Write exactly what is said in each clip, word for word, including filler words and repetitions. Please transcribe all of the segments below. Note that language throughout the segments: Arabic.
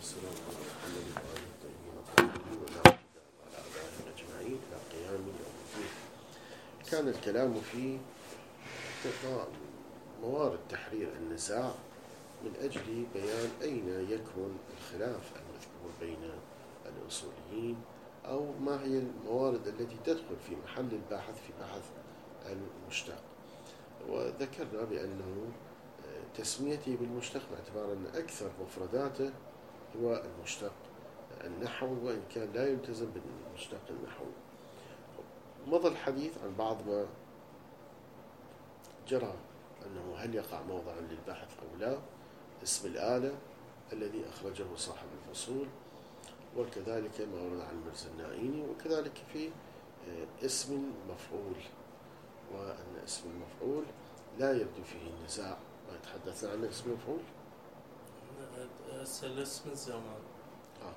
والسلام على محمد وآله الطيبين الطاهرين وعلى أعدائهم أجمعين إلى قيام يوم الدين. كان الكلام في موارد تحرير النزاع من أجل بيان أين يكمن الخلاف المذكور بين الأصوليين، أو ما هي الموارد التي تدخل في محل الباحث في بحث المشتق. وذكرنا بأنه تسميته بالمشتق باعتبار أن أكثر مفرداته هو المشتق النحوي، وإن كان لا يلتزم بالمشتق النحوي. مضى الحديث عن بعض ما جرى أنه هل يقع موضعا للبحث أو لا، اسم الآلة الذي أخرجه صاحب الفصول، وكذلك ما ورد عن المرزا النائيني، وكذلك في اسم مفعول، وأن اسم المفعول لا يبدو فيه النزاع. ما تحدثنا عن اسم مفعول اسم الزمان آه.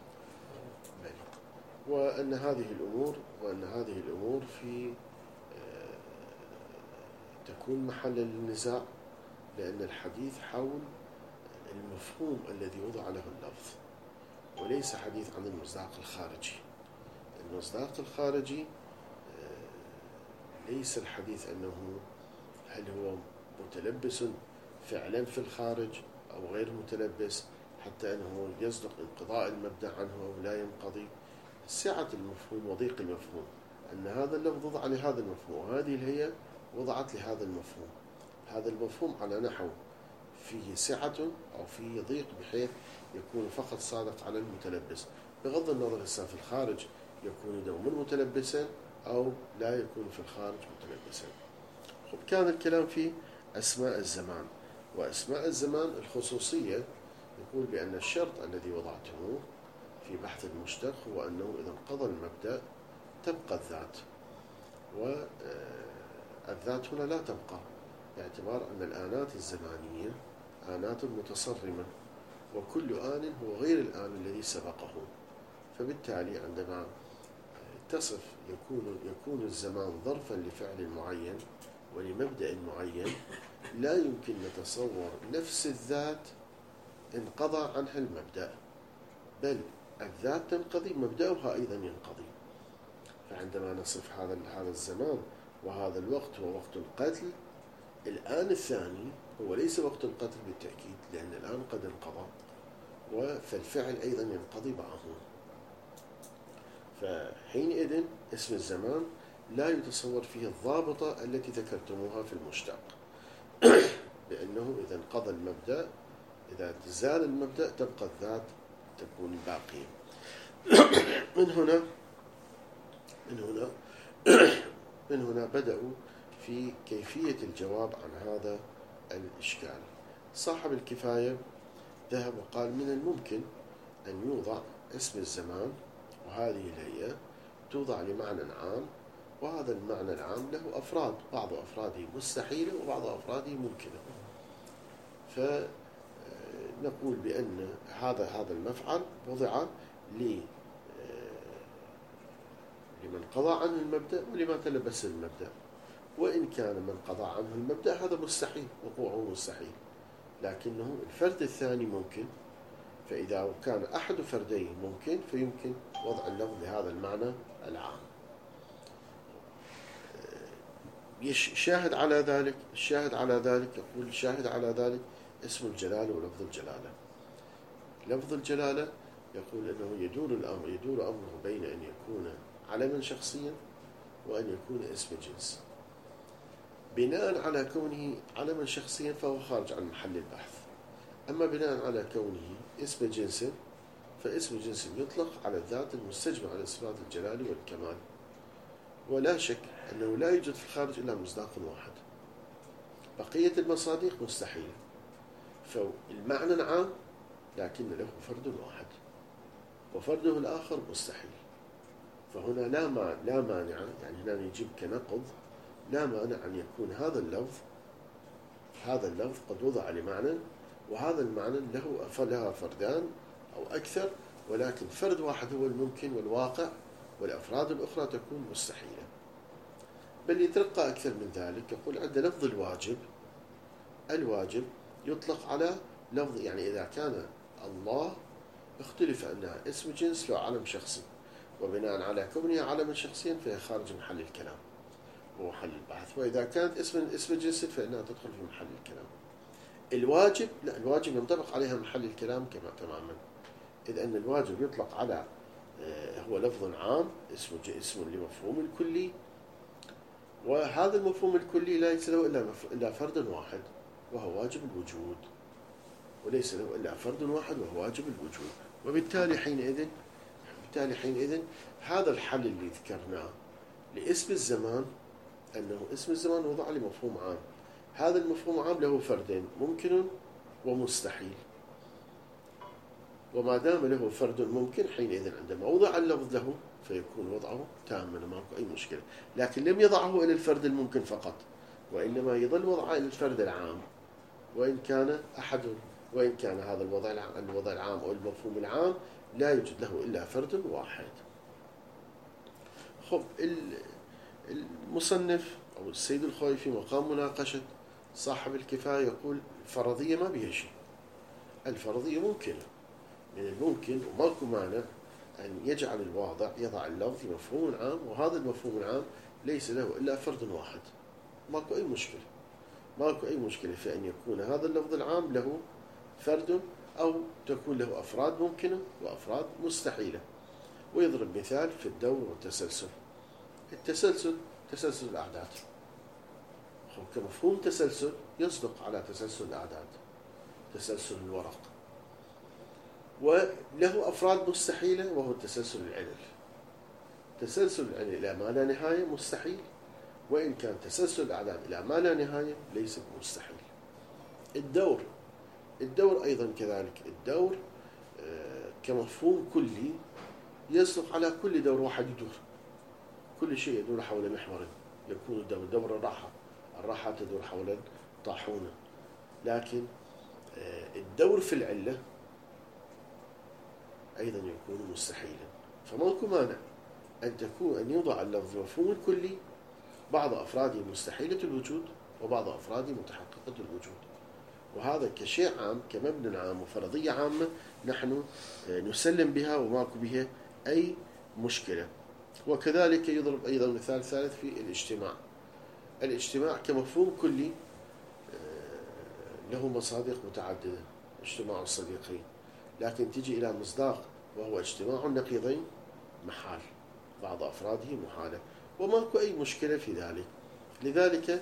وأن هذه الأمور وأن هذه الأمور في آه تكون محل للنزاع، لأن الحديث حول المفهوم الذي وضع له اللفظ، وليس حديث عن المصداق الخارجي. المصداق الخارجي آه ليس الحديث أنه هل هو متلبس فعلا في الخارج أو غير متلبس، حتى أنه يصدق انقضاء المبدأ عنه أو لا ينقضي. سعة المفهوم وضيق المفهوم، أن هذا اللفظ وضع لهذا المفهوم، وهذه الهيئة وضعت لهذا المفهوم. هذا المفهوم على نحو فيه سعة أو فيه ضيق بحيث يكون فقط صادق على المتلبس، بغض النظر إذا في الخارج يكون دوما متلبسا أو لا يكون في الخارج متلبسا. كان الكلام في أسماء الزمان. وأسماء الزمان الخصوصية يقول بأن الشرط الذي وضعته في بحث المشتق هو أنه إذا انقضى المبدأ تبقى الذات، والذات هنا لا تبقى، باعتبار أن الآنات الزمانية آنات متصرمة، وكل آن هو غير الآن الذي سبقه. فبالتالي عندما تصف يكون يكون الزمان ظرفا لفعل معين ولمبدأ معين، لا يمكن نتصور نفس الذات انقضى عنها المبدأ، بل الذات تنقضي مبدأها أيضا ينقضي. فعندما نصف هذا هذا الزمان وهذا الوقت هو وقت القتل، الآن الثاني هو ليس وقت القتل بالتأكيد، لأن الآن قد انقضى، فالفعل أيضا ينقضي معه. فحينئذ اسم الزمان لا يتصور فيه الضابطة التي ذكرتموها في المشتق، بأنه إذا انقضى المبدأ، إذا زال المبدأ تبقى الذات تكون باقية. من هنا من هنا من هنا بدأوا في كيفية الجواب عن هذا الإشكال. صاحب الكفاية ذهب وقال من الممكن أن يوضع اسم الزمان، وهذه الهيئة توضع لمعنى عام، وهذا المعنى العام له أفراد، بعض أفراده مستحيلة وبعض أفراده ممكنة. فنقول بأن هذا هذا المفعل وضع لمن قضى عنه المبدأ ولما تلبس المبدأ، وإن كان من قضى عنه المبدأ هذا مستحيل، وقوعه مستحيل، لكنه الفرد الثاني ممكن. فإذا كان أحد فرديه ممكن فيمكن وضع اللفظ لهذا المعنى العام. شاهد على ذلك الشاهد على ذلك يقول الشاهد على ذلك اسم الجلالة ولفظ الجلالة. لفظ الجلالة يقول أنه يدور الأمر يدور أمره بين أن يكون علما شخصيا وأن يكون اسم جنس. بناء على كونه علما شخصيا فهو خارج عن محل البحث، أما بناء على كونه اسم جنس فاسم جنس يطلق على الذات المستجمع على صفات الجلال والكمال. ولا شك أنه لا يوجد في الخارج إلا مصداق واحد، بقية المصادق مستحيلة. فالمعنى العام لكن له فرد واحد، وفرده الآخر مستحيل. فهنا لا لا مانع، يعني هنا يجب كنقض، لا مانع أن يكون هذا اللفظ هذا اللفظ قد وضع لمعنى، وهذا المعنى له لها فردان أو أكثر، ولكن فرد واحد هو الممكن والواقع، والأفراد الأخرى تكون مستحيلة. بل يترقى أكثر من ذلك، يقول عند لفظ الواجب الواجب يطلق على لفظ، يعني إذا كان الله اختلف أنها اسم جنس لو علم شخصي، وبناء على كونها علما شخصيا فهي خارج محل الكلام ومحل البحث. وإذا كانت اسم اسم جنس فإنها تدخل في محل الكلام. الواجب لا، الواجب ينطبق عليها محل الكلام كما تماما، إذ أن الواجب يطلق على هو لفظ عام اسم اسم لمفهوم الكلي، وهذا المفهوم الكلي ليس له إلا إلا فرد واحد وهو واجب الوجود، وليس له إلا فرد واحد وهو واجب الوجود. وبالتالي حينئذ بالتالي حينئذ هذا الحل اللي ذكرناه لاسم الزمان، أنه اسم الزمان وضع لمفهوم عام، هذا المفهوم عام له فردين ممكن ومستحيل، وما دام له فرد ممكن حينئذ عندما وضع اللفظ له فيكون وضعه تاما، ماكو أي مشكلة. لكن لم يضعه إلى الفرد الممكن فقط، وإنما يظل وضعه إلى الفرد العام، وإن كان أحد وإن كان هذا الوضع الوضع العام أو المفهوم العام لا يوجد له إلا فرد واحد. خب المصنف أو السيد الخوئي في مقام مناقشة صاحب الكفاية يقول الفرضية ما بها شيء، الفرضية ممكنة، من الممكن وماكو مانع أن يجعل الواضع يضع اللفظ مفهوم عام، وهذا المفهوم العام ليس له إلا فرد واحد، ماكو أي مشكلة ماكو أي مشكلة في أن يكون هذا اللفظ العام له فرد أو تكون له أفراد ممكنة وأفراد مستحيلة. ويضرب مثال في الدور والتسلسل. التسلسل تسلسل الأعداد، كمفهوم تسلسل يصدق على تسلسل الأعداد، تسلسل الورق، وله أفراد مستحيلة وهو تسلسل العلل. تسلسل العلل إلى ما لا نهاية مستحيل، وإن كان تسلسل الأعداد إلى ما لا نهاية ليس مستحيل. الدور الدور أيضا كذلك، الدور كمفهوم كلي يصدق على كل دور واحد يدور، كل شيء يدور حول محور، يكون الدور دور الراحة، الراحة تدور حول طاحونة. لكن الدور في العلة أيضا يكون مستحيلا، فماكو مانع أن تكون أن يوضع اللفظ مفهوم الكلي بعض أفراده مستحيلة الوجود وبعض أفراده متحققة الوجود، وهذا كشيء عام كمبنى عام وفرضية عامة نحن نسلم بها وماكو بها أي مشكلة. وكذلك يضرب أيضا مثال ثالث في الاجتماع. الاجتماع كمفهوم كلي له مصادق متعددة، اجتماع الصديقين، لكن تجي إلى مصداق وهو اجتماع النقيضين محال، بعض أفراده محالة، وماكو أي مشكلة في ذلك. لذلك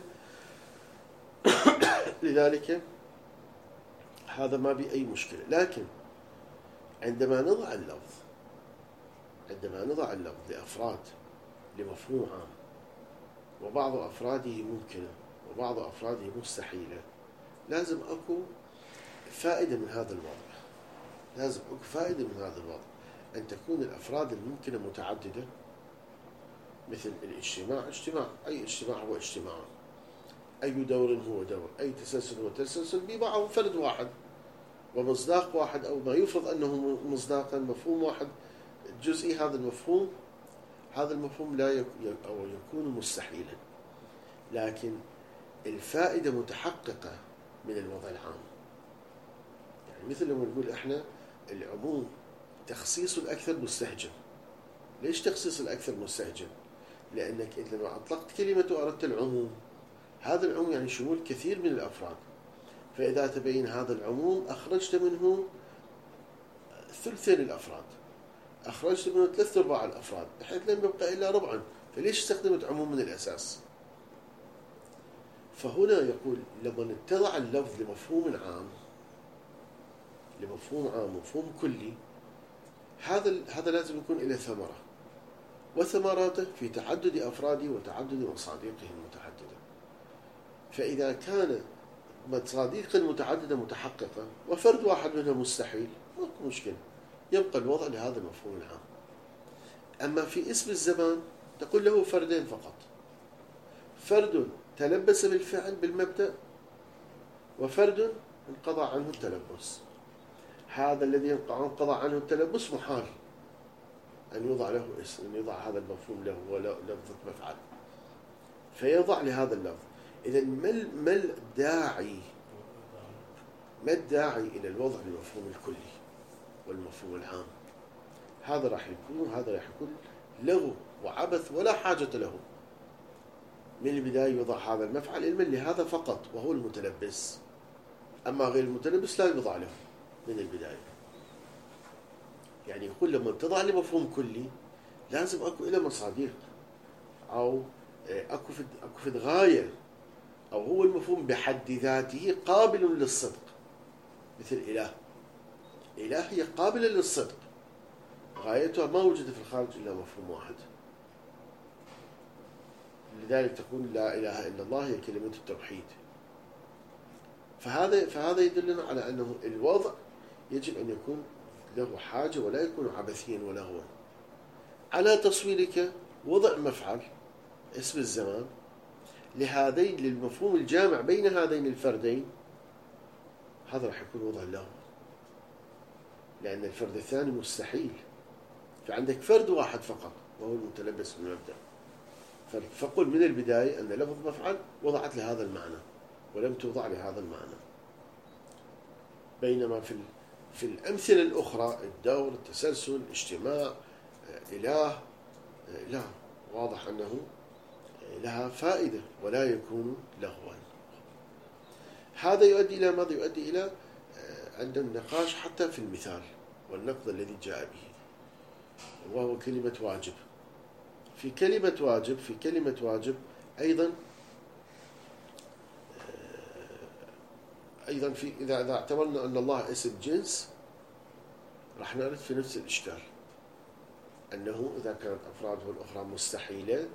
لذلك هذا ما بأي مشكلة. لكن عندما نضع اللفظ عندما نضع اللفظ لأفراد لمفهوم عام، وبعض أفراده ممكنة وبعض أفراده مستحيلة، لازم أكو فائدة من هذا الوضع لازم أكو فائدة من هذا الوضع أن تكون الأفراد الممكنة متعددة، مثل الاجتماع اجتماع أي اجتماع هو اجتماع، أي دور هو دور، أي تسلسل هو تسلسل، بيبعه فرد واحد ومصداق واحد، أو ما يفرض أنه مصداقا مفهوم واحد جزئي. هذا المفهوم هذا المفهوم لا يك أو يكون مستحيلا، لكن الفائدة متحققة من الوضع العام. يعني مثل لما نقول إحنا العموم تخصيص الأكثر مستهجن. ليش تخصيص الأكثر مستهجن؟ لأنك لما أطلقت كلمة وأردت العموم، هذا العموم يعني شمول كثير من الأفراد، فإذا تبين هذا العموم أخرجت منه ثلثين الأفراد، أخرجت منه ثلاث أرباع الأفراد، بحيث لم يبقى إلا ربعا. فليش استخدمت عموم من الأساس؟ فهنا يقول لما نتضع اللفظ لمفهوم عام لمفهوم عام مفهوم كلي، هذا هذا لازم يكون له ثمرة، وثمراته في تعدد أفراده وتعدد مصادقه المتعددة. فإذا كان مصادق المتعددة متحققة وفرد واحد منها مستحيل، ماكو مشكلة، يبقى الوضع لهذا المفهوم العام. أما في اسم الزمان تقول له فردين فقط، فرد تلبس بالفعل بالمبدأ، وفرد انقضى عنه التلبس. هذا الذي انقضى عنه التلبس محال أن يوضع له اسم، أن يوضع هذا المفهوم له ولفظة مفعل، فيضع لهذا اللفظ. إذا ما الداعي ما الداعي إلى الوضع للمفهوم الكلي؟ والمفهوم العام. هذا راح يكون هذا راح يكون لغو وعبث ولا حاجة له. من البداية يوضع هذا المفعل علما لهذا فقط وهو المتلبس، أما غير المتلبس لا يوضع له من البداية. يعني يقول لما تضع لي مفهوم كلي لازم أكو إلى مصادق، أو أكو في أكو في غاية، أو هو المفهوم بحد ذاته قابل للصدق. مثل إله، إله هي قابلة للصدق، غايتها ما وجد في الخارج إلا مفهوم واحد. لذلك تقول لا إله إلا الله هي كلمة التوحيد. فهذا فهذا يدلنا على أنه الوضع يجب أن يكون له حاجة ولا يكون عبثيا ولغوا. على تصويرك وضع مفعل اسم الزمان لهذين للمفهوم الجامع بين هذين الفردين، هذا راح يكون وضع لغو، لأن الفرد الثاني مستحيل. فعندك فرد واحد فقط وهو المتلبس بالمبدأ. فقل من البداية أن لفظ مفعل وضعت لهذا المعنى ولم توضع لهذا المعنى. بينما في في الأمثلة الأخرى الدور، التسلسل، الاجتماع، إله، لا، واضح أنه لها فائدة ولا يكون لغوا. هذا يؤدي إلى ماذا؟ يؤدي إلى عند النقاش حتى في المثال والنقد الذي جاء به، وهو كلمة واجب. في كلمة واجب في كلمة واجب أيضا أيضا في إذا إذا اعتبرنا أن الله اسم جنس راح نرد في نفس الإشكال، أنه إذا كانت أفراده الأخرى مستحيلة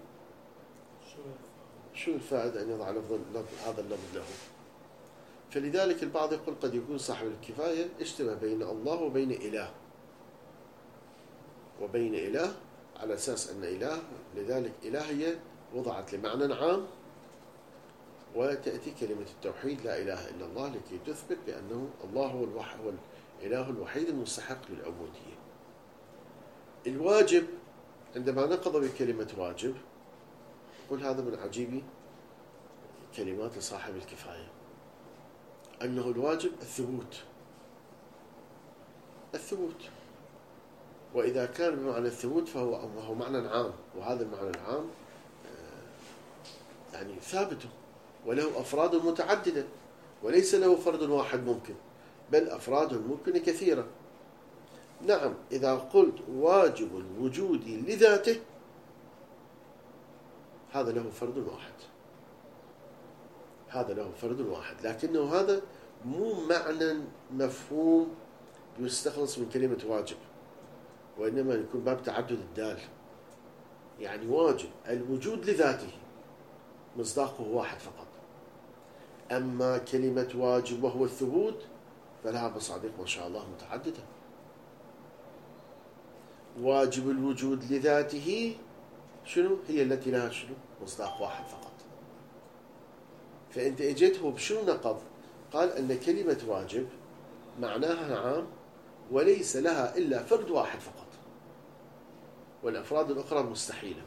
شو الفائدة أن يضع لفظ هذا اللفظ له؟ فلذلك البعض يقول قد يكون صاحب الكفاية اشتبه بين الله وبين إله وبين إله على أساس أن إله، لذلك إلهية وضعت لمعنى عام، وتأتي كلمة التوحيد لا إله إلا الله لكي تثبت بأنه الله هو الوحيد والإله الوحيد المستحق للعبودية. الواجب عندما نقض بكلمة واجب يقول هذا من عجيب كلمات صاحب الكفاية، أنه الواجب الثبوت الثبوت وإذا كان بمعنى الثبوت فهو هو معنى عام، وهذا المعنى العام يعني ثابت وله أفراد متعددة وليس له فرد واحد ممكن، بل أفراد ممكن كثيرة. نعم إذا قلت واجب الوجود لذاته هذا له فرد واحد، هذا له فرد واحد، لكنه هذا مو معنى مفهوم يستخلص من كلمة واجب، وإنما يكون باب تعدد الدال. يعني واجب الوجود لذاته مصداقه واحد فقط، أما كلمة واجب وهو الثبوت فلها مصادق ما شاء الله متعددة. واجب الوجود لذاته شنو؟ هي التي لها شنو؟ مصداق واحد فقط. فأنت اجيته بشنو نقض؟ قال أن كلمة واجب معناها عام وليس لها إلا فرد واحد فقط، والأفراد الأخرى مستحيلة.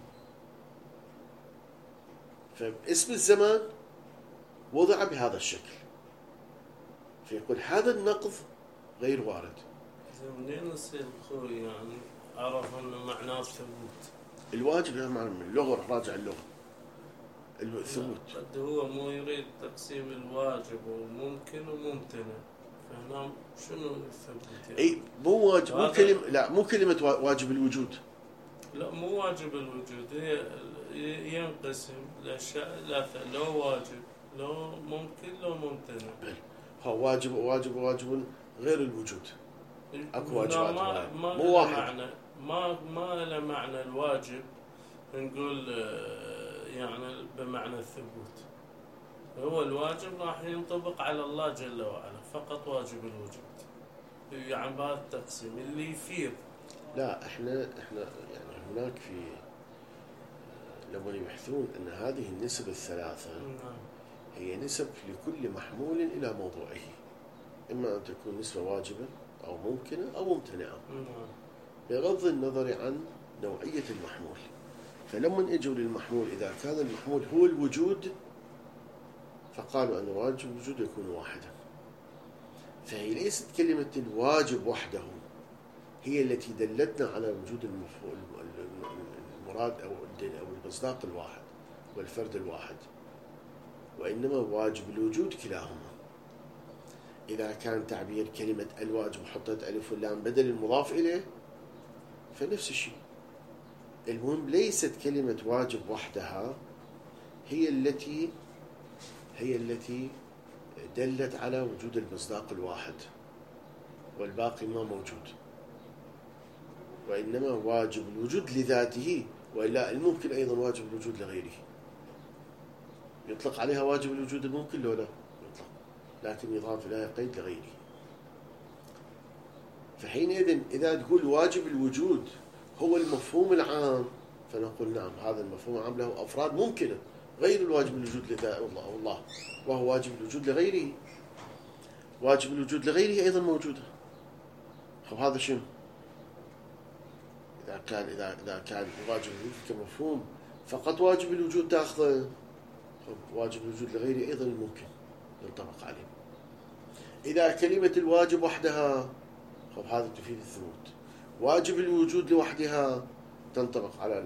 فاسم الزمان وضع بهذا الشكل، فيقول هذا النقض غير وارد. منين يصير خوي يعني عرف أنه معناه الثبوت؟ الواجب له معنى من اللغة، راجع اللغة الثبوت. قد هو مو يريد تقسيم الواجب وممكن وممتنع، فهنا شنو الثبوت يعني؟ اي مو واجب، مو كلمة، لا مو كلمة واجب الوجود، لا مو واجب الوجود، هي ينقسم الأشياء ثلاثة، لو واجب لو ممكن لو ممتنع. هو واجب واجب واجب غير الوجود، اكو واجبات ما ما مو واحد. معنى ما ما له معنى الواجب نقول يعني بمعنى الثبوت. هو الواجب راح ينطبق على الله جل وعلا فقط، واجب الوجود يعني بهذا التقسيم اللي يفيد. لا احنا احنا يعني هناك في لما يبحثون ان هذه النسب الثلاثه هي نسب لكل محمول الى موضوعه، اما ان تكون نسبه واجبه او ممكنه او ممتنعه بغض النظر عن نوعيه المحمول. فلما اجوا للمحمول اذا كان المحمول هو الوجود فقالوا ان واجب الوجود يكون واحدا، فهي ليست كلمه الواجب وحده هي التي دلتنا على وجود المراد أو المصداق الواحد والفرد الواحد، وإنما واجب الوجود كلاهما. إذا كان تعبير كلمة الواجب وحطت ألف واللام بدل المضاف إليه فنفس الشيء. المهم ليست كلمة واجب وحدها هي التي هي التي دلت على وجود المصداق الواحد والباقي ما موجود، وإنما واجب الوجود لذاته، وإلا الممكن أيضا واجب الوجود لغيره. يطلق عليها واجب الوجود الممكن لو لا يطلق، لكن يضاف إليها قيد لغيره. فحينئذ إذا تقول واجب الوجود هو المفهوم العام فنقول نعم، هذا المفهوم العام له أفراد ممكنة غير الواجب الوجود لذات الله الله وهو واجب الوجود لغيره. واجب الوجود لغيره أيضا موجودة. خب هذا شنو؟ إذا كان إذا إذا كان واجب الوجود كمفهوم فقط واجب الوجود تأخذه، خب واجب الوجود لغيره أيضا ممكن ينطبق عليه. إذا كلمة الواجب وحدها خب هذا تفيد الثبوت. واجب الوجود لوحدها تنطبق على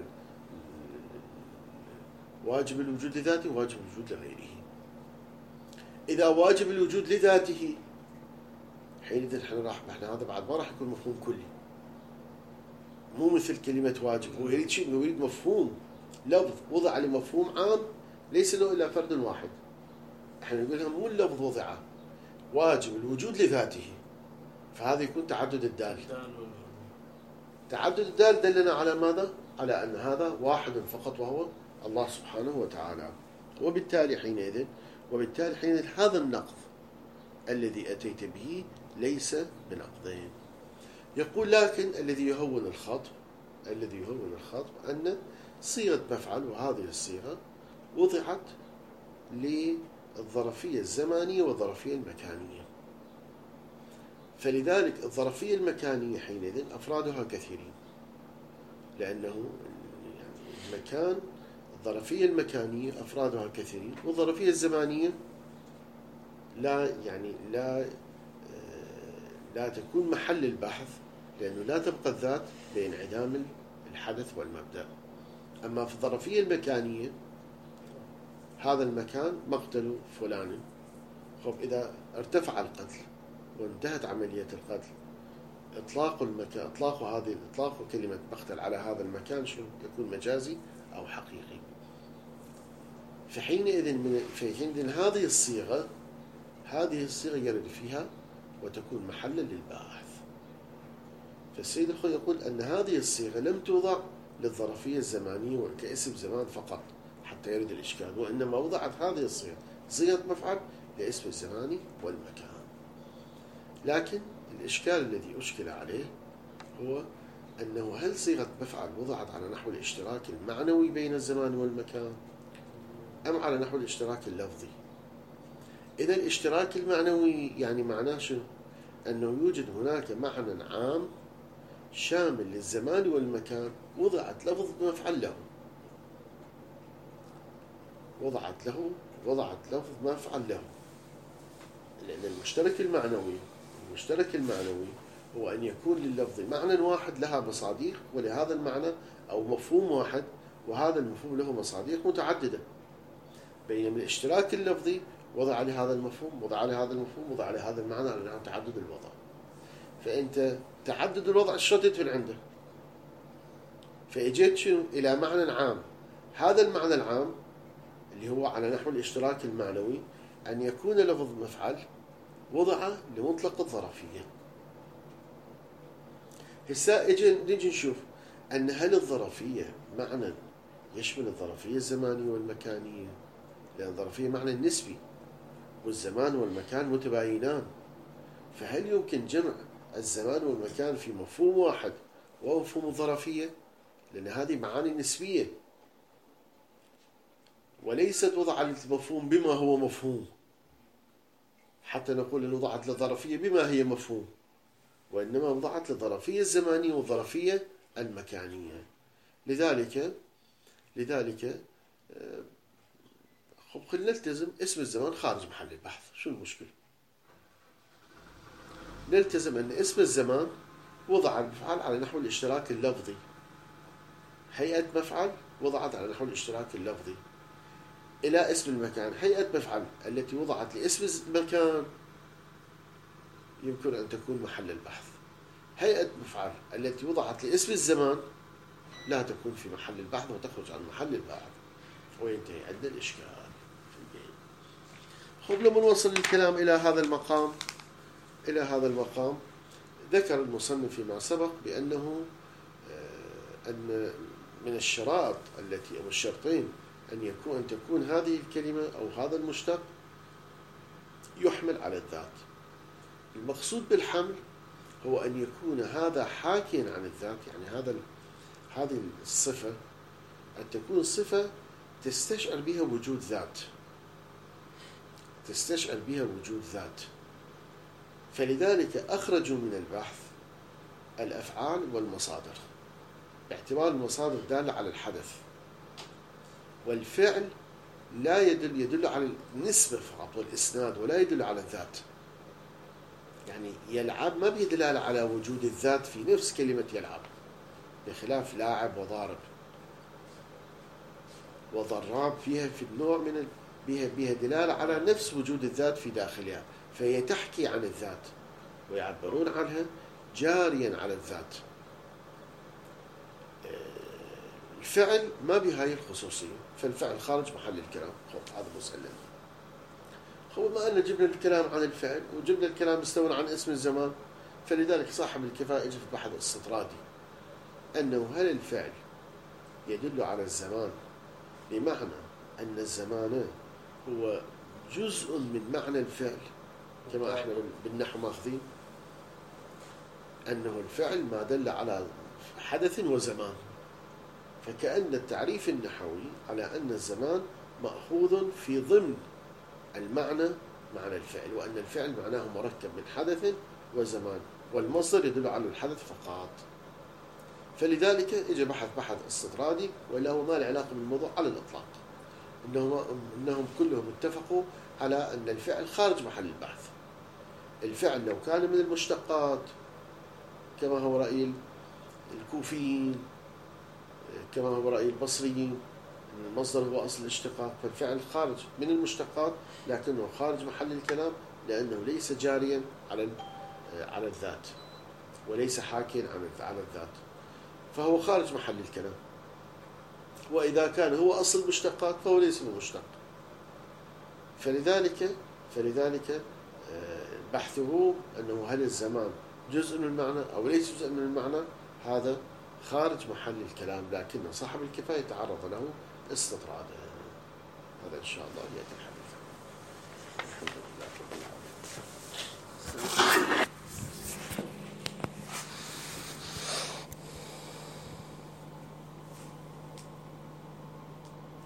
واجب الوجود لذاته وواجب الوجود لغيره. إذا واجب الوجود لذاته حينئذ احنا راح احنا هذا بعد ما راح يكون مفهوم كلي، مو مثل كلمة واجب. هو يريد شيء، هو يريد مفهوم لفظ وضع لمفهوم عام ليس له إلا فرد واحد. احنا نقولها مو اللفظ وضع واجب الوجود لذاته، فهذا يكون تعدد الدال. تعدد الدال دلنا على ماذا؟ على أن هذا واحد فقط وهو الله سبحانه وتعالى. وبالتالي حينئذ وبالتالي حينئذ هذا النقض الذي أتيت به ليس بنقضين. يقول لكن الذي يهون الخطب الذي يهون الخطب أن صيغة مفعل، وهذه الصيغة وضعت للظرفية الزمانية والظرفية المكانية، فلذلك الظرفية المكانية حينئذ أفرادها كثيرين، لأنه المكان الظرفية المكانية أفرادها كثيرين، والظرفية الزمانية لا يعني لا لا تكون محل البحث، لأنه لا تبقى الذات بانعدام الحدث والمبدأ. أما في الظرفية المكانية هذا المكان مقتل فلان، خب إذا ارتفع القتل وانتهت عملية القتل إطلاق المكان إطلاق هذه إطلاق كلمة مقتل على هذا المكان شو يكون مجازي أو حقيقي. فحينئذ من فحينئذ هذه الصيغة هذه الصيغة يرد فيها وتكون محلا للباحث. فالسيد الخوي يقول أن هذه الصيغة لم توضع للظرفية الزمانية كاسم زمان فقط حتى يرد الإشكال، وإنما وضعت هذه الصيغة صيغة مفعل لاسم الزمان والمكان. لكن الإشكال الذي أشكل عليه هو أنه هل صيغة مفعل وضعت على نحو الاشتراك المعنوي بين الزمان والمكان أم على نحو الاشتراك اللفظي؟ إذا الاشتراك المعنوي يعني معناه شنو؟ أنه يوجد هناك معنى عام شامل للزمان والمكان وضعت لفظ مفعل له وضعت له وضعت لفظ مفعل له لأن المشترك المعنوي المشترك المعنوي هو أن يكون لللفظ معنى واحد لها مصاديق ولهذا المعنى أو مفهوم واحد، وهذا المفهوم له مصاديق متعددة. بينما الاشتراك اللفظي وضع لهذا المفهوم وضع لهذا المفهوم وضع لهذا المعنى لأنه تعدد الوضع. فأنت تعدد الوضع شو تدفن عنده؟ فإجيت شنو إلى معنى عام. هذا المعنى العام اللي هو على نحو الاشتراك المعنوي أن يكون لفظ مفعل وضع لمطلق الظرفية. هسا اجي نجي نشوف أن هل الظرفية معنى يشمل الظرفية الزمانية والمكانية، لأن الظرفية معنى نسبي والزمان والمكان متباينان، فهل يمكن جمع الزمان والمكان في مفهوم واحد وهو مفهوم الظرفية؟ لأن هذه معاني نسبية وليست وضعت للمفهوم بما هو مفهوم حتى نقول أن وضعت للظرفية بما هي مفهوم، وإنما وضعت للظرفية الزمانية والظرفية المكانية. لذلك لذلك خب خلينا نلتزم اسم الزمان خارج محل البحث. شو المشكلة؟ نلتزم أن اسم الزمان وضع المفعل على نحو الاشتراك اللفظي. هيئة مفعل وضعت على نحو الاشتراك اللفظي. إلى اسم المكان، هيئة مفعل التي وضعت لاسم المكان يمكن أن تكون محل البحث. هيئة مفعل التي وضعت لاسم الزمان لا تكون في محل البحث وتخرج عن محل البحث، وينتهي عندنا الإشكال. خب لما نوصل الكلام إلى هذا المقام إلى هذا المقام ذكر المصنف فيما سبق بأنه أن من الشرائط التي أو الشرطين أن يكون أن تكون هذه الكلمة أو هذا المشتق يحمل على الذات. المقصود بالحمل هو أن يكون هذا حاكيا عن الذات، يعني هذا هذه الصفة أن تكون صفة تستشعر بها وجود ذات، تستشعر بها وجود ذات. فلذلك أخرجوا من البحث الأفعال والمصادر باعتبار المصادر دالة على الحدث، والفعل لا يدل يدل على النسبة فقط والإسناد ولا يدل على الذات. يعني يلعب ما بيدل على وجود الذات في نفس كلمة يلعب، بخلاف لاعب وضارب وضراب فيها في النوع من بها بها دلالة على نفس وجود الذات في داخلها، فهي تحكي عن الذات ويعبرون عنها جاريا على الذات. الفعل ما بهاي الخصوصية، فالفعل خارج محل الكلام. خب هذا مسلم. خب ما أن جبنا الكلام عن الفعل وجبنا الكلام مستوى عن اسم الزمان، فلذلك صاحب الكفاءة يجي في البحث الاستطرادي أنه هل الفعل يدل على الزمان بمعنى أن الزمان هو جزء من معنى الفعل كما احنا بالنحو ماخذين أنه الفعل ما دل على حدث وزمان، فكأن التعريف النحوي على أن الزمان مأخوذ في ضمن المعنى معنى الفعل، وأن الفعل معناه مركب من حدث وزمان، والمصدر يدل على الحدث فقط. فلذلك اجى بحث بحث استطرادي وله ما له علاقة بالموضوع على الإطلاق، إنهم إنهم كلهم اتفقوا على أن الفعل خارج محل البحث. الفعل لو كان من المشتقات كما هو رأي الكوفيين كما هو رأي البصريين أن المصدر هو أصل الاشتقاق، فالفعل خارج من المشتقات لكنه خارج محل الكلام لأنه ليس جاريا على على الذات وليس حاكيا على الذات، فهو خارج محل الكلام. وإذا كان هو أصل المشتقات فهو ليس بمشتق. فلذلك فلذلك بحثه أنه هل الزمان جزء من المعنى أو ليس جزء من المعنى، هذا خارج محل الكلام، لكن صاحب الكفاية تعرض له استطرادا. هذا إن شاء الله يأتي.